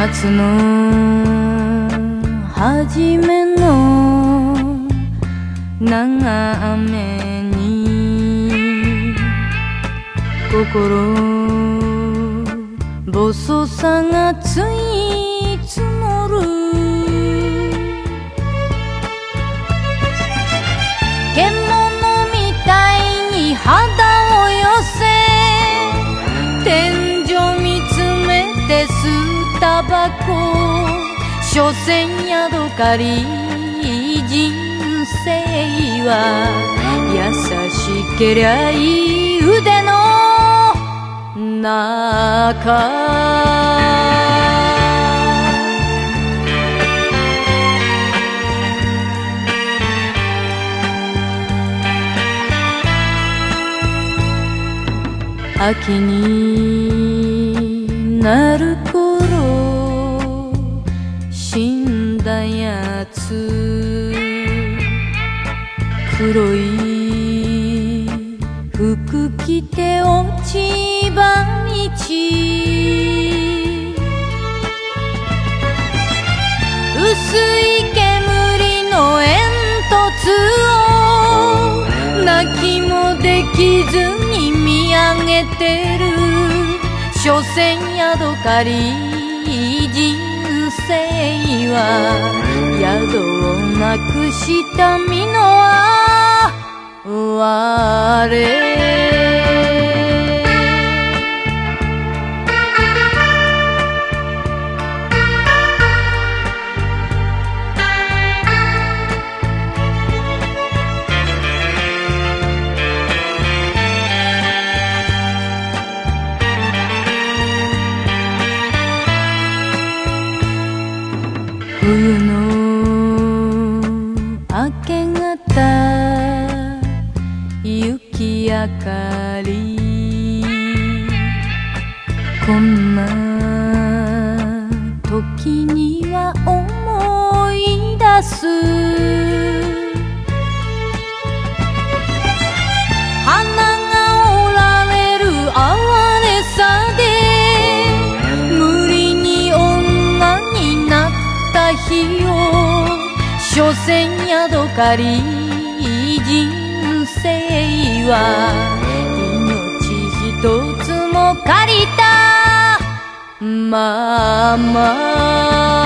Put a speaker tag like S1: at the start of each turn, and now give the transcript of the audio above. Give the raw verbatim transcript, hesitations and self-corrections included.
S1: 夏の初めの長雨に心細さがつい積もる獣みたいに肌を寄せ天井見つめて吸うタバコ所詮ヤドカリ人生は優しけりゃいい腕の中秋になる頃死んだやつ黒い服着て落ち葉道薄い煙の煙突を泣きもできずに見上げてる所詮ヤドカリ人生は宿をなくした身の哀れ冬の明け方雪明かりこんな時には思い出す花が折られる哀れさで無理に女になった日を所詮ヤドカリ人生は命一つも借りたまま